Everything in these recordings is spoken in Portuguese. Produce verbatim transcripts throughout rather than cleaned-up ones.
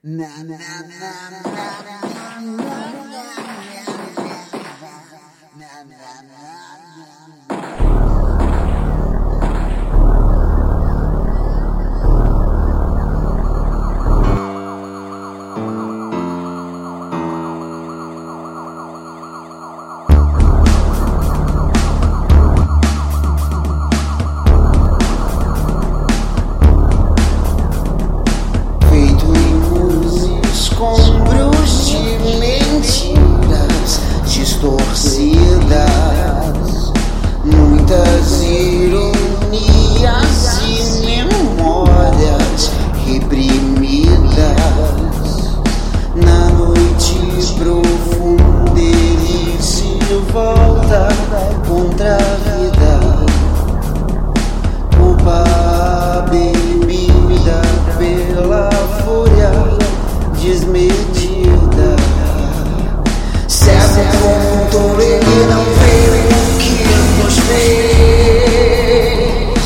Na na na na na na na escombros de mentiras distorcidas, muitas ironias e memórias reprimidas. Na noite profunda ele se volta contra a vida, culpa bebida pela fúria desmedida. Cego como um tolo, ele não vê o que nos fez.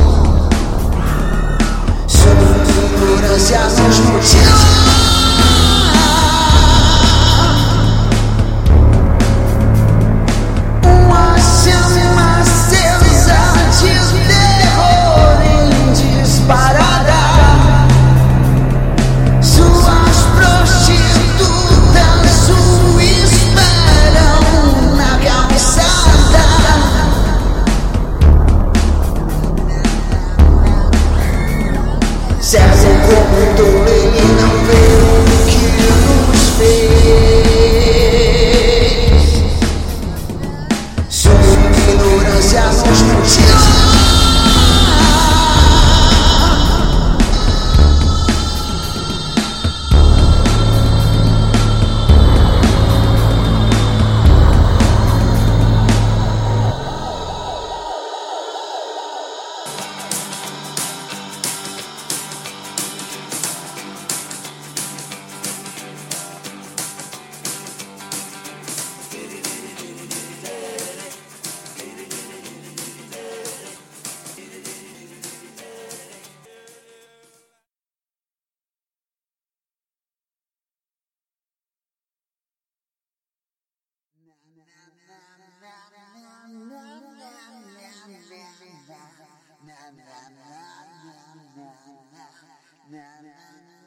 Sua ignorância nos mutila. Uma chama acesa de terror em disparada. Cego como um tolo, ele não vê o que nos fez. Sua ignorância nos mutila. Na na na na na na na na na na